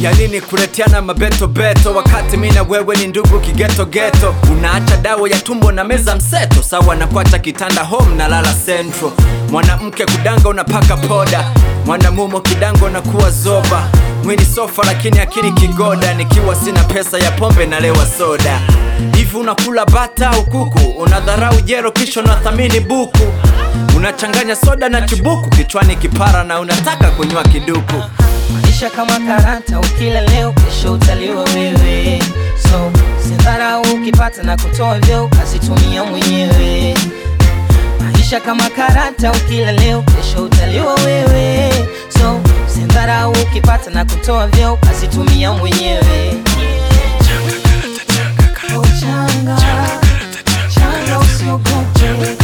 ya nini kuletiana mabeto beto wakati mimi na wewe ni ndugu kigeto geto? Unaacha dawa ya tumbo na meza mseto, sawa na kuacha kitanda home na lala central. Mwanamke kudanga unapaka poda, mwanamumo kidango na kuwa zoba. Mwini sofa lakini akili kigoda, nikiwa sina pesa ya pombe na lewa soda. Hivi unakula bata au kuku? Unadharau jero kisha unathamini buku. Unachanganya soda na chubuku, kichwani kipara na unataka kunywa kiduku. Maisha kama karata, ukila leo kesho utaliwa wewe. So sidharau ukipata na kutoa vyo kasitumia mwenyewe. Maisha kama karata, ukila leo kesho utaliwa wewe. So sidharau ukipata na kutoa vyo kasitumia mwenyewe. Changa, changa usiogope.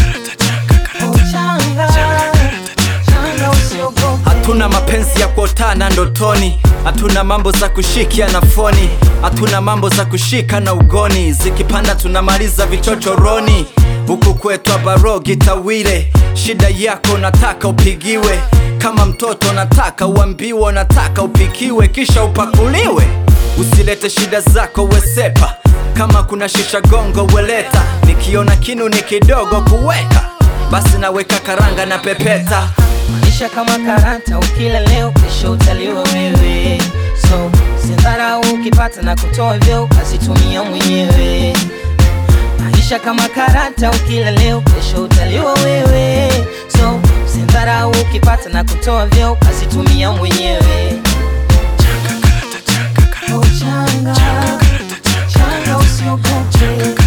Changa usiogope. Hatuna mapenzi ya kuotana ndotoni, hatuna mambo za kushikia na foni, hatuna mambo za kushika na ugoni. Zikipanda tunamaliza vichochoroni, huku kwetu abarogi tawile. Shida yako nataka upigiwe, kama mtoto nataka uambiwe, nataka upikiwe kisha upakuliwe. Usilete shida zako wesepa, kama kuna shisha gongo weleta. Nikiona kinu ni kidogo kuweka, basi naweka karanga na pepeta. Maisha kama karata, ukila leo kesho utaliwa wewe. So sidharau ukipata na kutoa vyo kasitumia mwenyewe. Maisha kama karata, ukila leo kesho utaliwa wewe. So sidharau ukipata na kutoa vyo kasitumia mwenyewe. Changa, changa usiogope.